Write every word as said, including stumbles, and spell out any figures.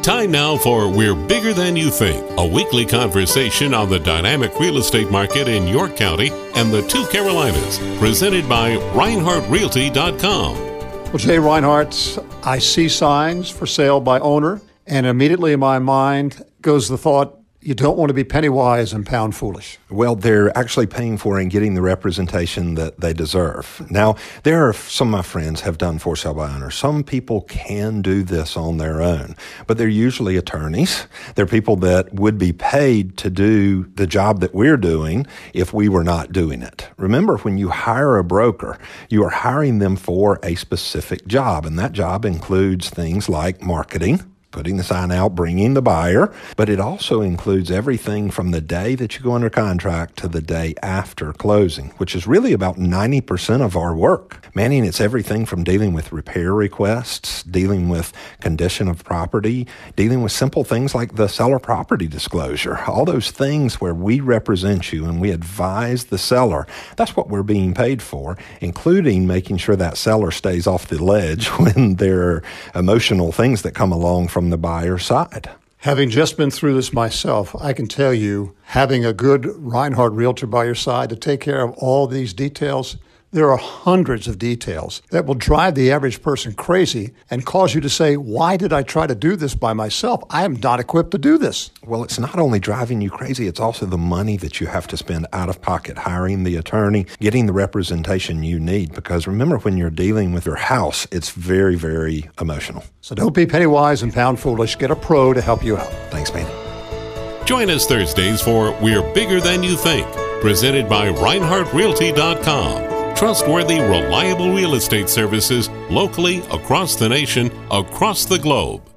Time now for We're Bigger Than You Think, a weekly conversation on the dynamic real estate market in York County and the two Carolinas, presented by Reinhardt Realty dot com. Well, Jay Reinhardt, I see signs for sale by owner, and immediately in my mind goes the thought, you don't want to be penny wise and pound foolish. Well, they're actually paying for and getting the representation that they deserve. Now, there are some of my friends have done for sale by owner. Some people can do this on their own, but they're usually attorneys. They're people that would be paid to do the job that we're doing if we were not doing it. Remember, when you hire a broker, you are hiring them for a specific job, and that job includes things like marketing, putting the sign out, bringing the buyer, but it also includes everything from the day that you go under contract to the day after closing, which is really about ninety percent of our work. Manning, it's everything from dealing with repair requests, dealing with condition of property, dealing with simple things like the seller property disclosure, all those things where we represent you and we advise the seller. That's what we're being paid for, including making sure that seller stays off the ledge when there are emotional things that come along from the buyer side. Having just been through this myself, I can tell you, having a good Reinhardt Realtor by your side to take care of all these details, there are hundreds of details that will drive the average person crazy and cause you to say, why did I try to do this by myself? I am not equipped to do this. Well, it's not only driving you crazy, it's also the money that you have to spend out of pocket, hiring the attorney, getting the representation you need. Because remember, when you're dealing with your house, it's very, very emotional. So don't be penny wise and pound foolish. Get a pro to help you out. Thanks, man. Join us Thursdays for We're Bigger Than You Think, presented by Reinhardt Realty dot com. Trustworthy, reliable real estate services locally, across the nation, across the globe.